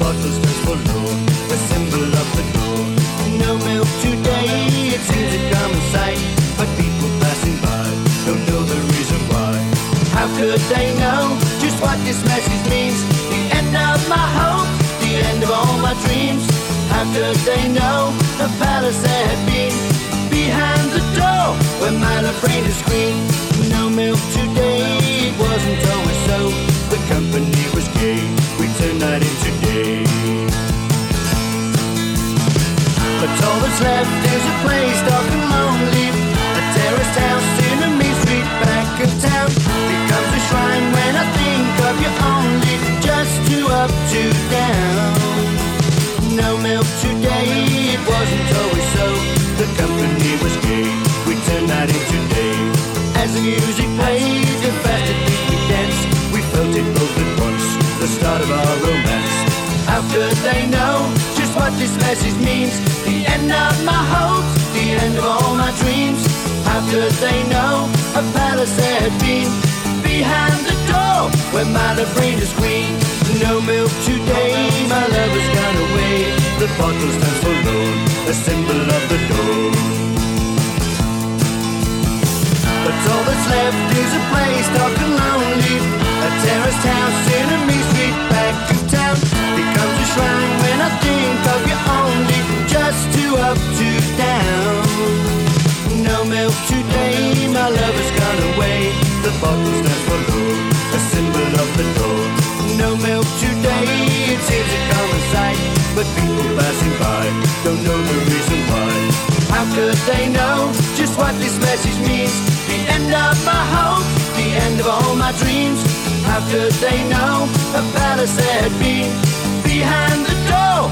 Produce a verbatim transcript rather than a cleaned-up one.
bottle stands for Lord, a symbol of the dawn. No milk today, it seems a common sight, but people passing by don't know the reason why. How could they know just what this message means? The end of my hope, the end of all my dreams. How could they know a palace there had been behind the door where my love reigned as queen? No milk today, it wasn't always so. The company was gay, we turned night into day. But all that's left is a place dark and lonely, a terraced house in a mean street back of town. Becomes a shrine when I think of you only, just two up, two down. No milk today, it wasn't always so. The company was gay, we turned night into day. As the music played, the faster did we dance. We felt it both at once, the start of our romance. How could they know just what this message means? The end of my hopes, the end of all my dreams. How could they know a palace there had been behind the door where my love reigned as queen? No milk today, my love has gone away. The bottle stands for Lord, a symbol of the dawn. But all that's left is a place dark and lonely, a terraced house in a mean street back of town. Becomes a shrine when I think of you only, just two up, two down. No milk today, my love has gone away. The bottle stands for Lord, a symbol of the dawn. No milk today, it seems a common sight, but people passing by don't know the reason why. How could they know just what this message means? The end of my hope, the end of all my dreams. How could they know a palace there had been behind the door